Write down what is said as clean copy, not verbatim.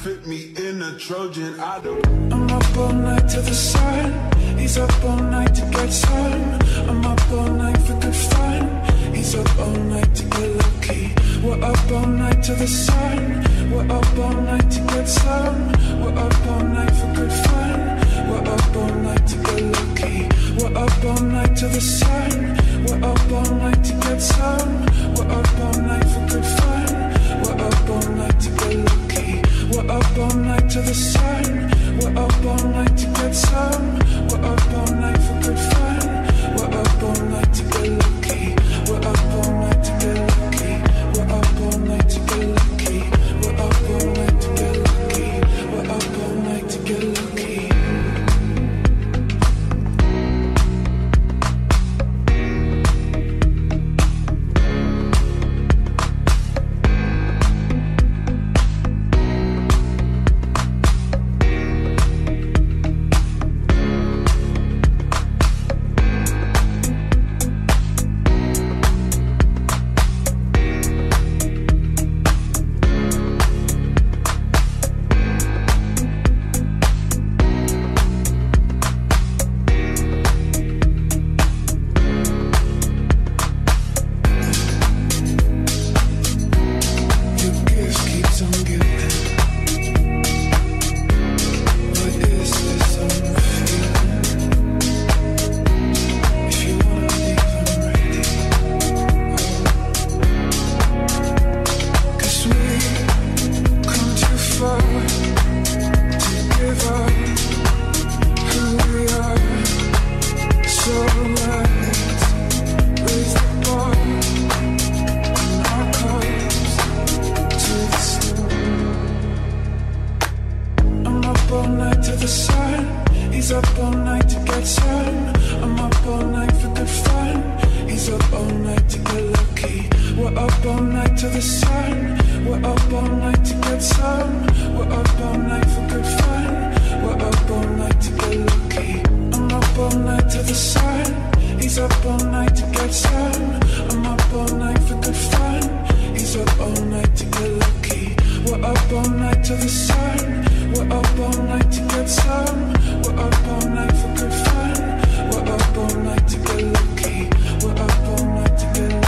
fit me in a Trojan. I don't. I'm up all night to the sun. He's up all night to get some. I'm up all night for good fun. He's up all night to get lucky. We're up all night to the sun. We're up all night to get some. We're up all night for good fun. We're up all night to get lucky. We're up all night to the sun. We're up all night to get some. We're up all night for good fun. We're up all night to get lucky. We're up all night to the sun. We're up all night to get some. We're up all night for good fun. We're up all night to get lucky. We're up all night to get lucky. We're up all night to get lucky. We're up all night to get lucky. We're up all night to get lucky. He's up all night to get some. I'm up all night for good fun. He's up all night to get lucky. We're up all night to the sun. We're up all night to get some. We're up all night for good fun. We're up all night to get lucky. We're up all night to get lucky.